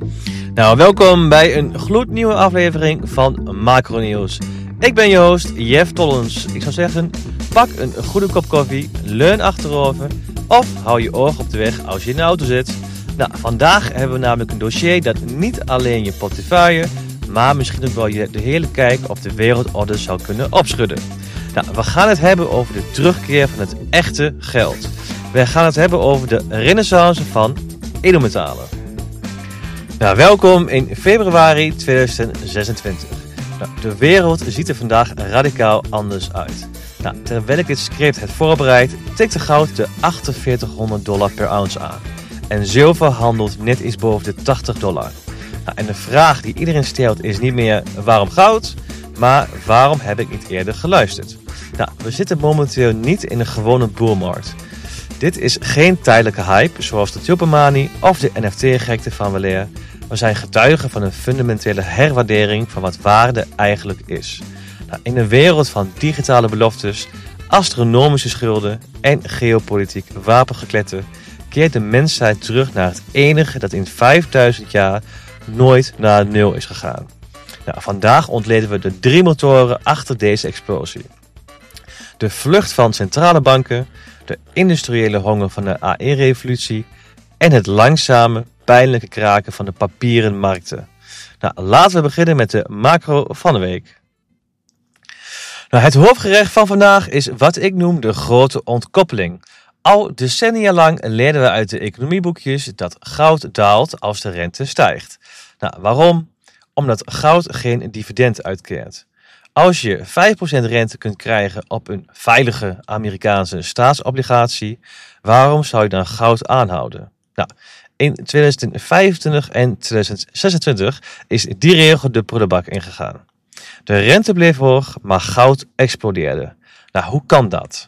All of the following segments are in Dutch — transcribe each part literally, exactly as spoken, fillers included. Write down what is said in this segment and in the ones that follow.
Nou, welkom bij een gloednieuwe aflevering van Macro Nieuws. Ik ben je host, Jeff Tollens. Ik zou zeggen, pak een goede kop koffie, leun achterover of hou je oog op de weg als je in de auto zit. Nou, vandaag hebben we namelijk een dossier dat niet alleen je portefeuille, maar misschien ook wel je de hele kijk op de wereldorde zou kunnen opschudden. Nou, we gaan het hebben over de terugkeer van het echte geld. We gaan het hebben over de renaissance van edelmetalen. Nou, welkom in februari tweeduizend zesentwintig. Nou, de wereld ziet er vandaag radicaal anders uit. Nou, terwijl ik dit script heb voorbereid, tikte goud de achtenveertighonderd dollar per ounce aan. En zilver handelt net iets boven de tachtig dollar. Nou, en de vraag die iedereen stelt is niet meer waarom goud, maar waarom heb ik niet eerder geluisterd? Nou, we zitten momenteel niet in een gewone boelmarkt. Dit is geen tijdelijke hype zoals de tulpenmanie of de N F T-gekte van weleer. We zijn getuigen van een fundamentele herwaardering van wat waarde eigenlijk is. Nou, in een wereld van digitale beloftes, astronomische schulden en geopolitiek wapengekletter keert de mensheid terug naar het enige dat in vijfduizend jaar nooit naar nul is gegaan. Nou, vandaag ontleden we de drie motoren achter deze explosie. De vlucht van centrale banken, de industriële honger van de A I-revolutie en het langzame, pijnlijke kraken van de papieren markten. Nou, laten we beginnen met de macro van de week. Nou, het hoofdgerecht van vandaag is wat ik noem de grote ontkoppeling. Al decennia lang leerden we uit de economieboekjes dat goud daalt als de rente stijgt. Nou, waarom? Omdat goud geen dividend uitkeert. Als je vijf procent rente kunt krijgen op een veilige Amerikaanse staatsobligatie, waarom zou je dan goud aanhouden? Nou, in tweeduizend vijfentwintig en tweeduizend zesentwintig is die regel de prullenbak ingegaan. De rente bleef hoog, maar goud explodeerde. Nou, hoe kan dat?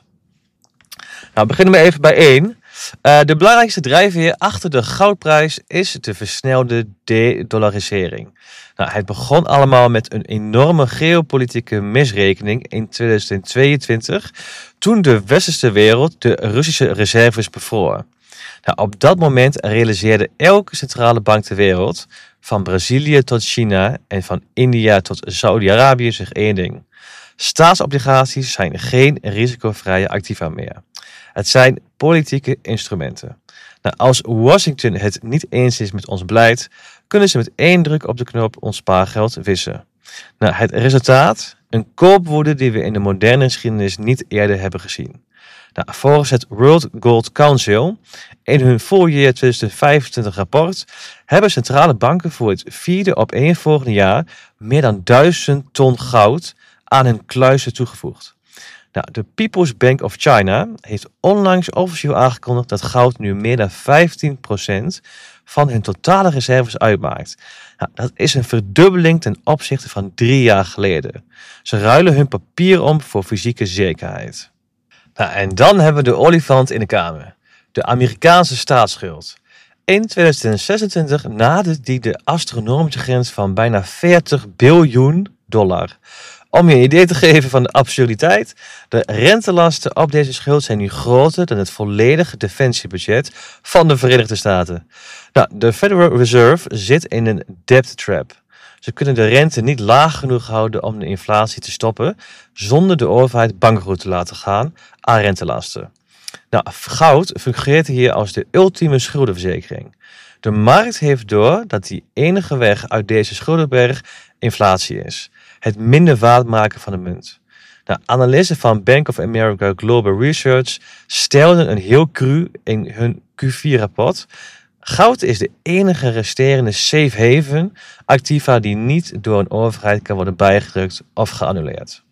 Nou, beginnen we even bij één. Uh, de belangrijkste drijfveer achter de goudprijs is de versnelde de-dollarisering. Nou, het begon allemaal met een enorme geopolitieke misrekening in tweeduizend tweeëntwintig, toen de westerse wereld de Russische reserves bevroor. Nou, op dat moment realiseerde elke centrale bank ter wereld, van Brazilië tot China en van India tot Saudi-Arabië, zich één ding. Staatsobligaties zijn geen risicovrije activa meer. Het zijn politieke instrumenten. Nou, als Washington het niet eens is met ons beleid, kunnen ze met één druk op de knop ons spaargeld wissen. Nou, het resultaat? Een koopwoede die we in de moderne geschiedenis niet eerder hebben gezien. Nou, volgens het World Gold Council, in hun full year tweeduizend vijfentwintig rapport, hebben centrale banken voor het vierde opeenvolgende jaar meer dan duizend ton goud aan hun kluizen toegevoegd. Nou, de People's Bank of China heeft onlangs officieel aangekondigd dat goud nu meer dan vijftien procent van hun totale reserves uitmaakt. Nou, dat is een verdubbeling ten opzichte van drie jaar geleden. Ze ruilen hun papier om voor fysieke zekerheid. Nou, en dan hebben we de olifant in de kamer. De Amerikaanse staatsschuld. In tweeduizend zesentwintig naderde die de astronomische grens van bijna veertig biljoen dollar. Om je een idee te geven van de absurditeit, de rentelasten op deze schuld zijn nu groter dan het volledige defensiebudget van de Verenigde Staten. Nou, de Federal Reserve zit in een debt trap. Ze kunnen de rente niet laag genoeg houden om de inflatie te stoppen, zonder de overheid bankroet te laten gaan aan rentelasten. Nou, goud fungeert hier als de ultieme schuldenverzekering. De markt heeft door dat die enige weg uit deze schuldenberg inflatie is. Het minder waard maken van de munt. Nou, analisten van Bank of America Global Research stelden een heel cru in hun Q vier rapport. Goud is de enige resterende safe haven activa die niet door een overheid kan worden bijgedrukt of geannuleerd.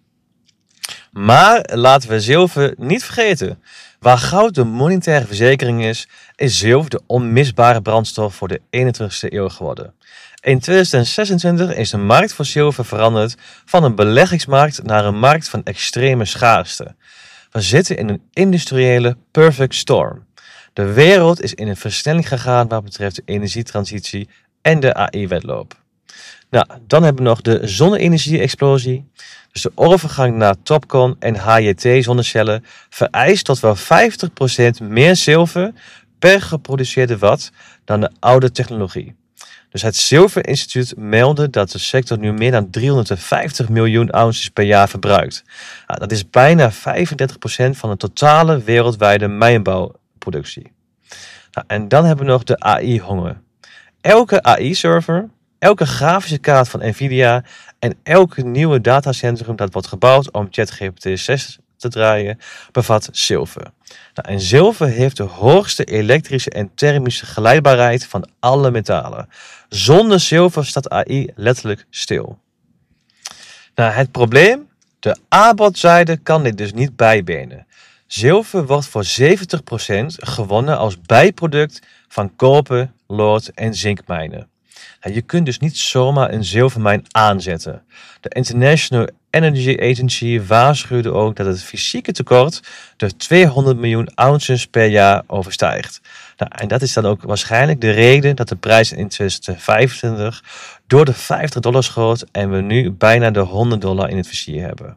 Maar laten we zilver niet vergeten. Waar goud de monetaire verzekering is, is zilver de onmisbare brandstof voor de eenentwintigste eeuw geworden. In tweeduizend zesentwintig is de markt voor zilver veranderd van een beleggingsmarkt naar een markt van extreme schaarste. We zitten in een industriële perfect storm. De wereld is in een versnelling gegaan wat betreft de energietransitie en de A I-wedloop. Nou, dan hebben we nog de zonne-energie-explosie. Dus de overgang naar TOPCon en H J T-zonnecellen vereist tot wel vijftig procent meer zilver per geproduceerde watt dan de oude technologie. Dus het Zilverinstituut meldde dat de sector nu meer dan driehonderdvijftig miljoen ounces per jaar verbruikt. Nou, dat is bijna vijfendertig procent van de totale wereldwijde mijnbouwproductie. Nou, en dan hebben we nog de A I-honger. Elke A I-server, elke grafische kaart van Nvidia en elke nieuwe datacentrum dat wordt gebouwd om ChatGPT zes te draaien, bevat zilver. Nou, en zilver heeft de hoogste elektrische en thermische geleidbaarheid van alle metalen. Zonder zilver staat A I letterlijk stil. Nou, het probleem? De aanbodzijde kan dit dus niet bijbenen. Zilver wordt voor zeventig procent gewonnen als bijproduct van koper, lood en zinkmijnen. Nou, je kunt dus niet zomaar een zilvermijn aanzetten. De International Energy Agency waarschuwde ook dat het fysieke tekort de tweehonderd miljoen ounces per jaar overstijgt. Nou, en dat is dan ook waarschijnlijk de reden dat de prijs in tweeduizend vijfentwintig door de vijftig dollar schoot en we nu bijna de honderd dollar in het vizier hebben.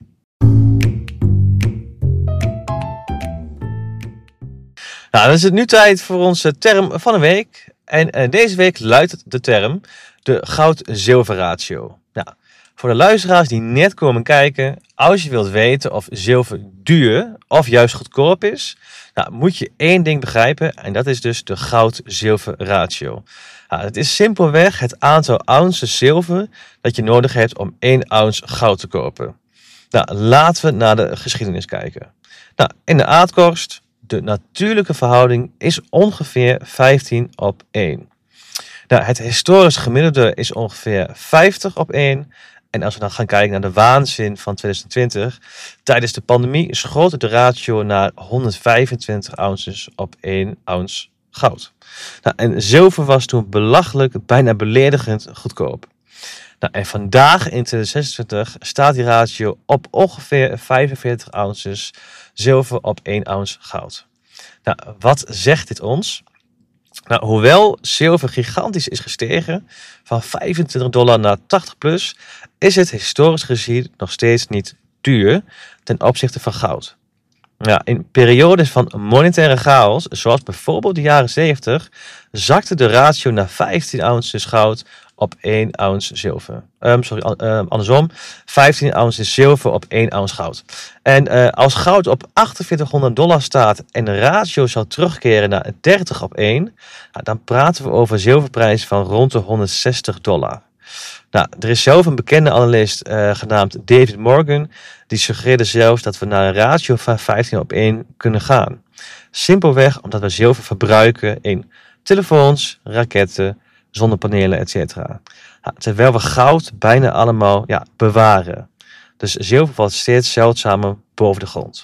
Nou, dan is het nu tijd voor onze term van de week. En uh, deze week luidt de term de goud-zilver ratio. Nou, voor de luisteraars die net komen kijken, als je wilt weten of zilver duur of juist goedkoop is, nou, moet je één ding begrijpen en dat is dus de goud-zilver ratio. Nou, het is simpelweg het aantal ounces zilver dat je nodig hebt om één ounce goud te kopen. Nou, laten we naar de geschiedenis kijken. Nou, in de aardkorst, de natuurlijke verhouding is ongeveer vijftien op één. Nou, het historisch gemiddelde is ongeveer vijftig op één. En als we dan gaan kijken naar de waanzin van tweeduizend twintig, tijdens de pandemie schoot de ratio naar honderdvijfentwintig ounces op één ounce goud. Nou, en zilver was toen belachelijk, bijna beledigend goedkoop. Nou, en vandaag in tweeduizend zesentwintig staat die ratio op ongeveer vijfenveertig ounces zilver op één ounce goud. Nou, wat zegt dit ons? Nou, hoewel zilver gigantisch is gestegen, van vijfentwintig dollar naar tachtig plus, is het historisch gezien nog steeds niet duur ten opzichte van goud. Ja, in periodes van monetaire chaos, zoals bijvoorbeeld de jaren zeventig, zakte de ratio naar vijftien ounces goud op één ounce zilver. Um, sorry, uh, andersom. vijftien ounces zilver op één ounce goud. En uh, als goud op achtenveertighonderd dollar staat en de ratio zou terugkeren naar dertig op één, nou, dan praten we over zilverprijs van rond de honderdzestig dollar. Nou, er is zelf een bekende analist uh, genaamd David Morgan, die suggereerde zelfs dat we naar een ratio van vijftien op één kunnen gaan. Simpelweg omdat we zilver verbruiken in telefoons, raketten, zonnepanelen, et cetera. Nou, terwijl we goud bijna allemaal ja, bewaren. Dus zilver valt steeds zeldzamer boven de grond.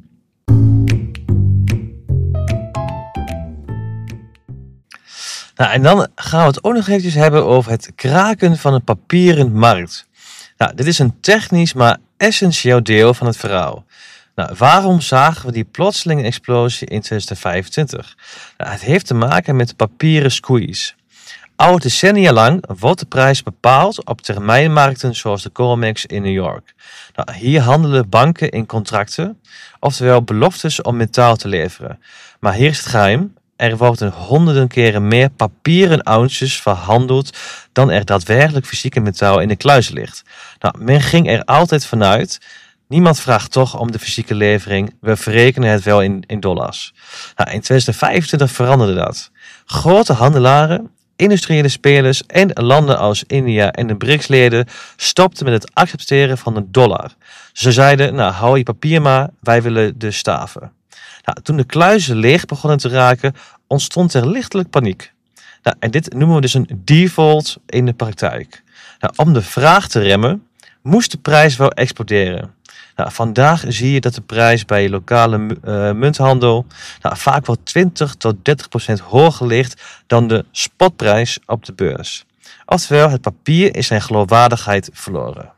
Nou, en dan gaan we het ook nog eventjes hebben over het kraken van een papieren markt. Nou, dit is een technisch maar essentieel deel van het verhaal. Nou, waarom zagen we die plotselinge explosie in tweeduizend vijfentwintig? Nou, het heeft te maken met de papieren squeeze. Al decennia lang wordt de prijs bepaald op termijnmarkten zoals de COMEX in New York. Nou, hier handelen banken in contracten, oftewel beloftes om metaal te leveren. Maar hier is het geheim. Er worden honderden keren meer papieren ounces verhandeld dan er daadwerkelijk fysieke metaal in de kluis ligt. Nou, men ging er altijd vanuit, niemand vraagt toch om de fysieke levering, we verrekenen het wel in, in dollars. Nou, in tweeduizend vijfentwintig veranderde dat. Grote handelaren, industriële spelers en landen als India en de B R I C S-leden stopten met het accepteren van de dollar. Ze zeiden, nou hou je papier maar, wij willen de staven. Nou, toen de kluizen leeg begonnen te raken, ontstond er lichtelijk paniek. Nou, en dit noemen we dus een default in de praktijk. Nou, om de vraag te remmen, moest de prijs wel exploderen. Nou, vandaag zie je dat de prijs bij je lokale uh, munthandel nou, vaak wel twintig tot dertig procent hoger ligt dan de spotprijs op de beurs. Oftewel, het papier is zijn geloofwaardigheid verloren.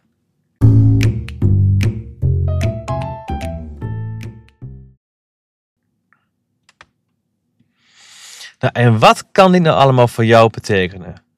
Nou, en wat kan dit nou allemaal voor jou betekenen?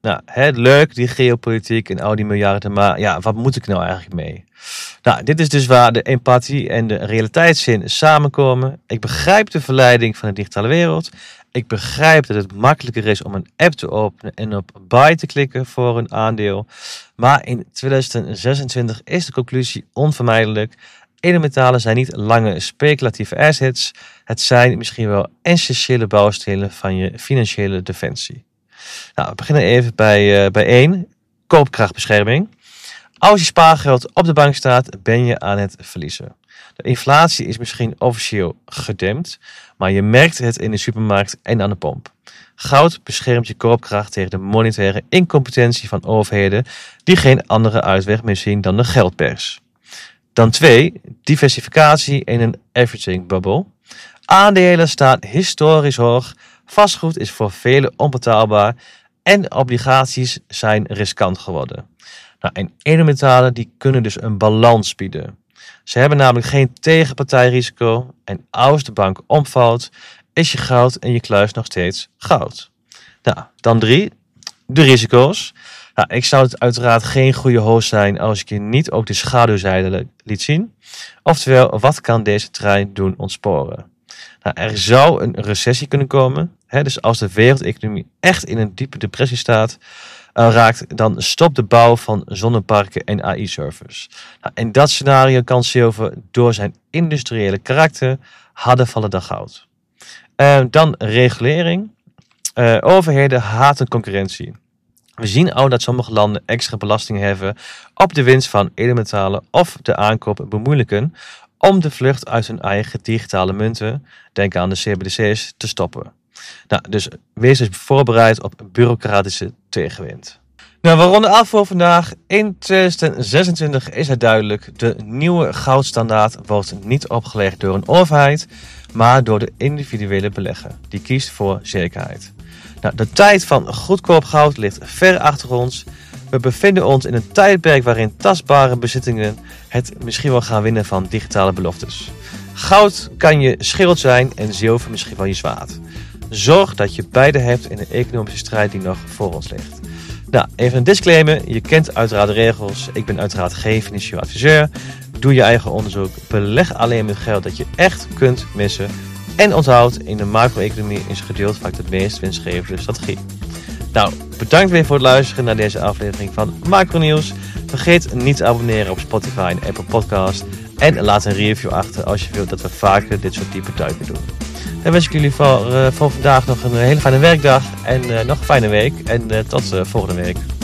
Nou, hè, leuk die geopolitiek en al die miljarden, maar ja, wat moet ik nou eigenlijk mee? Nou, dit is dus waar de empathie en de realiteitszin samenkomen. Ik begrijp de verleiding van de digitale wereld. Ik begrijp dat het makkelijker is om een app te openen en op buy te klikken voor een aandeel. Maar in tweeduizend zesentwintig is de conclusie onvermijdelijk. Elementalen zijn niet lange speculatieve assets. Het zijn misschien wel essentiële bouwstenen van je financiële defensie. Nou, we beginnen even bij, uh, bij één. Koopkrachtbescherming. Als je spaargeld op de bank staat, ben je aan het verliezen. De inflatie is misschien officieel gedempt, maar je merkt het in de supermarkt en aan de pomp. Goud beschermt je koopkracht tegen de monetaire incompetentie van overheden die geen andere uitweg meer zien dan de geldpers. Dan twee, diversificatie in een everything bubble. Aandelen staan historisch hoog, vastgoed is voor velen onbetaalbaar en obligaties zijn riskant geworden. Nou, en edelmetalen die kunnen dus een balans bieden. Ze hebben namelijk geen tegenpartijrisico en als de bank omvalt, is je goud en je kluis nog steeds goud. Nou, dan drie, de risico's. Nou, ik zou het uiteraard geen goede host zijn als ik je niet ook de schaduwzijde liet zien. Oftewel, wat kan deze trein doen ontsporen? Nou, er zou een recessie kunnen komen. Hè, dus als de wereldeconomie echt in een diepe depressie staat, uh, raakt, dan stopt de bouw van zonneparken en A I-servers. Nou, en dat scenario kan Silver door zijn industriële karakter harder vallen dan goud. Uh, dan regulering. Uh, overheden haten concurrentie. We zien al dat sommige landen extra belasting heffen op de winst van edelmetalen of de aankoop bemoeilijken om de vlucht uit hun eigen digitale munten, denk aan de C B D C's, te stoppen. Nou, dus wees dus voorbereid op bureaucratische tegenwind. Nou, we ronden af voor vandaag. In tweeduizend zesentwintig is het duidelijk, de nieuwe goudstandaard wordt niet opgelegd door een overheid, maar door de individuele belegger. Die kiest voor zekerheid. Nou, de tijd van goedkoop goud ligt ver achter ons. We bevinden ons in een tijdperk waarin tastbare bezittingen het misschien wel gaan winnen van digitale beloftes. Goud kan je schild zijn en zilver misschien wel je zwaard. Zorg dat je beide hebt in de economische strijd die nog voor ons ligt. Nou, even een disclaimer. Je kent uiteraard de regels. Ik ben uiteraard geen financieel adviseur. Doe je eigen onderzoek. Beleg alleen met geld dat je echt kunt missen. En onthoud, in de macro-economie is geduld vaak de meest winstgevende strategie. Nou, bedankt weer voor het luisteren naar deze aflevering van Macro Nieuws. Vergeet niet te abonneren op Spotify en Apple Podcast. En laat een review achter als je wilt dat we vaker dit soort diepe duiken doen. Dan wens ik jullie voor, uh, voor vandaag nog een hele fijne werkdag en uh, nog een fijne week. En uh, tot uh, volgende week.